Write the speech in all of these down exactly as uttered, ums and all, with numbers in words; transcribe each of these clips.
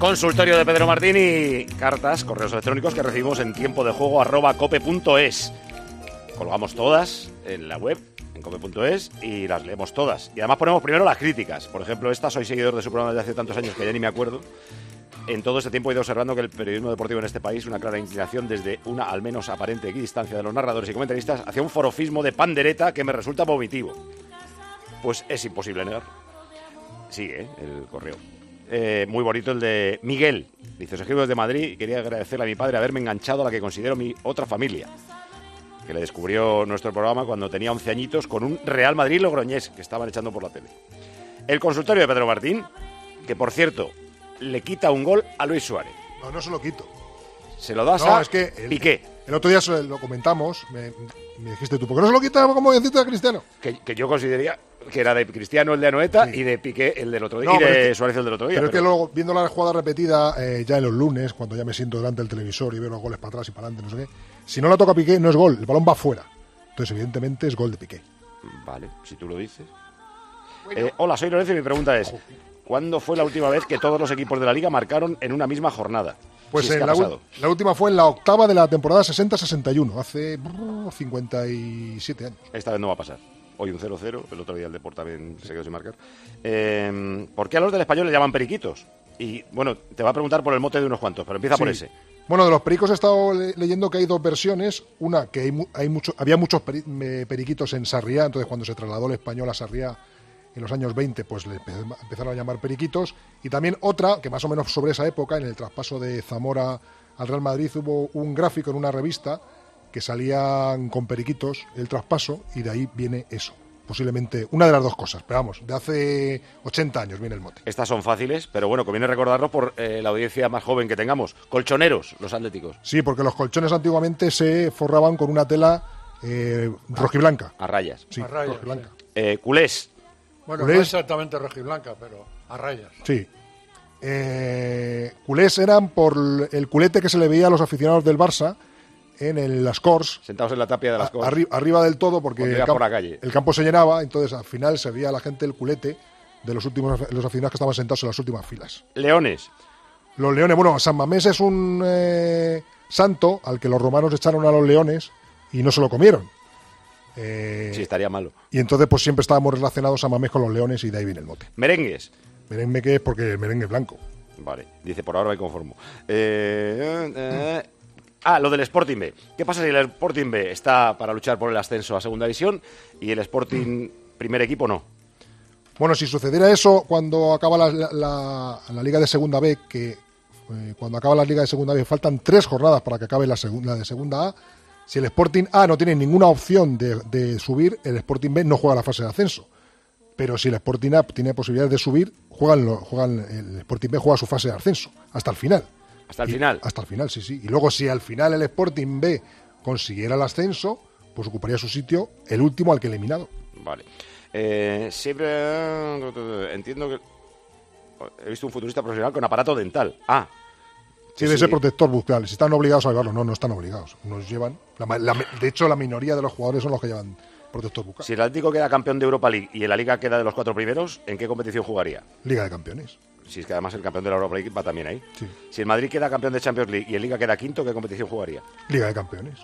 Consultorio de Pedro Martín y cartas, correos electrónicos que recibimos en tiempo de juego arroba cope punto es. Colgamos todas en la web, en cope punto es, y las leemos todas. Y además ponemos primero las críticas. Por ejemplo, esta, soy seguidor de su programa desde hace tantos años que ya ni me acuerdo. En todo este tiempo he ido observando que el periodismo deportivo en este país es una clara inclinación desde una al menos aparente equidistancia de los narradores y comentaristas hacia un forofismo de pandereta que me resulta vomitivo. Pues es imposible negar. Sigue, ¿eh? El correo. Eh, muy bonito el de Miguel. Dice, os escribo desde Madrid y quería agradecerle a mi padre haberme enganchado a la que considero mi otra familia, que le descubrió nuestro programa cuando tenía once añitos con un Real Madrid Logroñés que estaban echando por la tele. El consultorio de Pedro Martín, que por cierto le quita un gol a Luis Suárez. No, no se lo quito. Se lo das no, a es que el, Piqué. El otro día lo comentamos, me, me dijiste tú, ¿por qué no se lo quita como deciste a Cristiano? Que, que yo consideraría que era de Cristiano el de Anoeta sí. y de Piqué el del otro día, no, y de que, Suárez el del otro día. Pero, pero es que luego, viendo la jugada repetida eh, ya en los lunes, cuando ya me siento delante del televisor y veo los goles para atrás y para adelante, no sé qué, si no la toca Piqué no es gol, el balón va fuera. Entonces, evidentemente, es gol de Piqué. Vale, si tú lo dices. Bueno. Eh, hola, soy Lorenzo y mi pregunta es, ¿cuándo fue la última vez que todos los equipos de la Liga marcaron en una misma jornada? Pues si es en la, la última fue en la octava de la temporada sesenta sesenta y uno, hace brrr, cincuenta y siete años. Esta vez no va a pasar. Hoy un cero cero, el otro día el Deport también se quedó sin marcar. Eh, ¿Por qué a los del Español le llaman periquitos? Y bueno, te va a preguntar por el mote de unos cuantos, pero empieza sí. por ese. Bueno, de los pericos he estado le- leyendo que hay dos versiones. Una, que hay, mu- hay mucho, había muchos peri- me- periquitos en Sarriá, entonces cuando se trasladó el Español a Sarriá en los años veinte, pues le empe- empezaron a llamar periquitos. Y también otra, que más o menos sobre esa época, en el traspaso de Zamora al Real Madrid, hubo un gráfico en una revista que salían con periquitos el traspaso, y de ahí viene eso. Posiblemente una de las dos cosas, pero vamos, de hace ochenta años viene el mote. Estas son fáciles, pero bueno, conviene recordarlo por eh, la audiencia más joven que tengamos. Colchoneros, los atléticos. Sí, porque los colchones antiguamente se forraban con una tela eh, rojiblanca. A rayas. Sí, a rayas, rojiblanca. sí. Eh, culés. Bueno, culés. no exactamente rojiblanca, pero a rayas. Sí. Eh, culés eran por el culete que se le veía a los aficionados del Barça en el, las Corts. Sentados en la tapia de las cosas. Arri- arriba del todo, porque el, camp- por la calle. el campo se llenaba, entonces al final se veía a la gente el culete de los últimos los aficionados que estaban sentados en las últimas filas. Leones. Los leones, bueno, San Mamés es un eh, santo al que los romanos echaron a los leones y no se lo comieron. Eh, Sí, estaría malo. y entonces pues siempre estábamos relacionados San Mamés con los leones y de ahí viene el mote. Merengues. Merengue que es porque el merengue es blanco. Vale, dice, por ahora me conformo. Eh, eh, ah, lo del Sporting B. ¿Qué pasa si el Sporting B está para luchar por el ascenso a Segunda División y el Sporting primer equipo no? Bueno, si sucediera eso cuando acaba la, la, la, la Liga de Segunda B, que eh, cuando acaba la Liga de Segunda B faltan tres jornadas para que acabe la segunda de Segunda A, si el Sporting A no tiene ninguna opción de, de subir, el Sporting B no juega la fase de ascenso. Pero si el Sporting A tiene posibilidades de subir, juegan, lo, juegan el Sporting B juega su fase de ascenso hasta el final. Hasta el Y- final. Hasta el final, sí, sí. Y luego si al final el Sporting B consiguiera el ascenso, pues ocuparía su sitio el último al que eliminado. Vale. Eh, siempre entiendo que he visto un futurista profesional con aparato dental. Ah. Sí, de ese protector bucal. Si están obligados a llevarlo, no, no están obligados. Nos llevan. La, ma- la, de hecho, la minoría de los jugadores son los que llevan protector bucal. Si el Atlético queda campeón de Europa League y en la Liga queda de los cuatro primeros, ¿en qué competición jugaría? Liga de Campeones. Si es que además el campeón de la Europa League va también ahí. Sí. Si el Madrid queda campeón de Champions League y el Liga queda quinto, ¿qué competición jugaría? Liga de Campeones.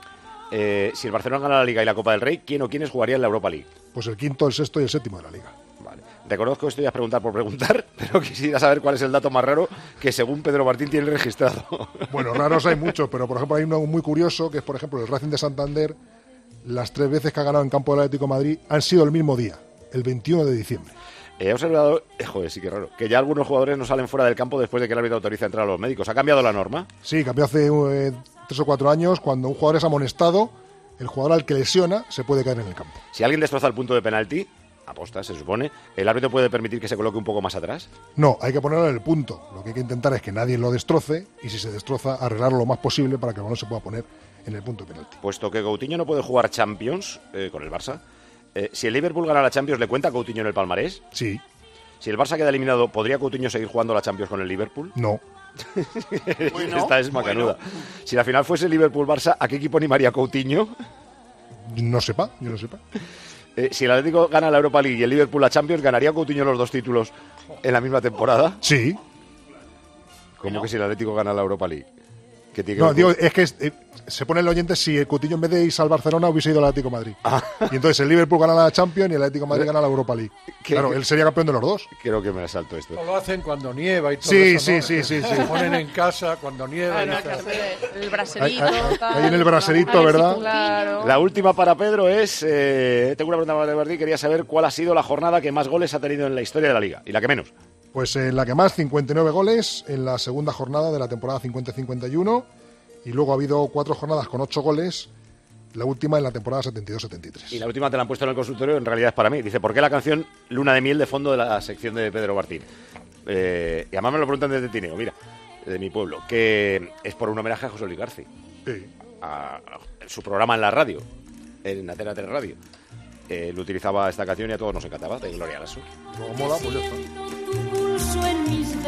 Eh, si el Barcelona gana la Liga y la Copa del Rey, ¿quién o quiénes jugarían en la Europa League? Pues el quinto, el sexto y el séptimo de la Liga. Vale. Reconozco que esto ya es preguntar por preguntar, pero quisiera saber cuál es el dato más raro que según Pedro Martín tiene registrado. Bueno, raros hay muchos, pero por ejemplo hay uno muy curioso, que es por ejemplo el Racing de Santander. Las tres veces que ha ganado en campo del Atlético de Madrid han sido el mismo día, el veintiuno de diciembre. He observado, eh, joder, sí que raro, que ya algunos jugadores no salen fuera del campo después de que el árbitro autoriza entrar a los médicos. ¿Ha cambiado la norma? Sí, cambió hace eh, tres o cuatro años, cuando un jugador es amonestado, el jugador al que lesiona se puede caer en el campo. Si alguien destroza el punto de penalti, aposta, se supone, ¿el árbitro puede permitir que se coloque un poco más atrás? No, hay que ponerlo en el punto. Lo que hay que intentar es que nadie lo destroce y si se destroza, arreglarlo lo más posible para que el balón se pueda poner en el punto de penalti. Puesto que Coutinho no puede jugar Champions eh, con el Barça, eh, si el Liverpool gana la Champions, ¿le cuenta a Coutinho en el palmarés? Sí, Si el Barça queda eliminado, ¿podría Coutinho seguir jugando la Champions con el Liverpool? no. Bueno, Esta es macanuda. Si la final fuese Liverpool-Barça, ¿a qué equipo animaría Coutinho? No sepa, yo no sepa. Eh, si el Atlético gana la Europa League y el Liverpool la Champions, ¿ganaría Coutinho los dos títulos en la misma temporada? Sí, ¿Cómo No. que si el Atlético gana la Europa League? ¿Qué tiene que No, ver digo, con- es que es- eh, se pone el oyente si el Coutinho en vez de irse al Barcelona hubiese ido al Atlético de Madrid. Ah. Y entonces el Liverpool gana la Champions y el Atlético de Madrid gana la Europa League. ¿Qué- Claro, qué- él sería campeón de los dos. Creo que me la salto esto. Esto lo hacen cuando nieva y todo Sí, eso, sí, ¿no? sí, sí, sí. Se ponen en casa cuando nieva. y Claro, tal. que hace el Ahí, braserito. ahí- tal, ahí en el braserito, a ver si ¿verdad? tú- Claro. La última para Pedro es, eh, tengo una pregunta para Martí, quería saber cuál ha sido la jornada que más goles ha tenido en la historia de la Liga y la que menos. Pues en la que más, cincuenta y nueve goles en la segunda jornada de la temporada cincuenta cincuenta y uno. Y luego ha habido cuatro jornadas con ocho goles, la última en la temporada setenta y dos setenta y tres. Y la última te la han puesto en el consultorio, en realidad es para mí. Dice, ¿por qué la canción Luna de Miel de fondo de la sección de Pedro Martín? Eh, y además me lo preguntan desde Tineo, mira, de mi pueblo, que es por un homenaje a José Luis García, Sí. a, a su programa en la radio, en Atena tres Radio. Eh, él utilizaba esta canción y a todos nos encantaba, de Gloria Lasso. Luego mola, pues ya está. Tu pulso en mis